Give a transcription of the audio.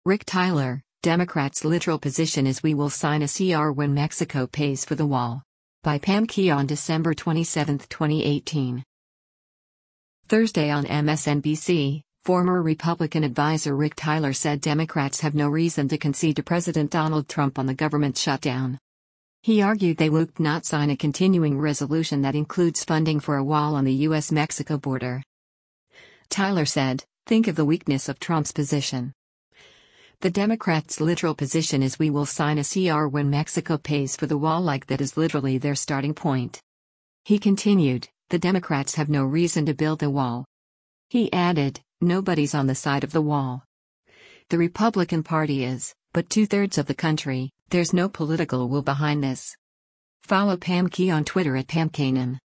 Rick Tyler, Democrats' literal position is we will sign a CR when Mexico pays for the wall. By Pam Key on December 27, 2018. Thursday on MSNBC, former Republican advisor Rick Tyler said Democrats have no reason to concede to President Donald Trump on the government shutdown. He argued they would not sign a continuing resolution that includes funding for a wall on the U.S.-Mexico border. Tyler said, "Think of the weakness of Trump's position. The Democrats' literal position is we will sign a CR when Mexico pays for the wall, like that is literally their starting point." He continued, "The Democrats have no reason to build the wall." He added, "Nobody's on the side of the wall. The Republican Party is, but 2/3 of the country, there's no political will behind this." Follow Pam Key on Twitter at PamKanan.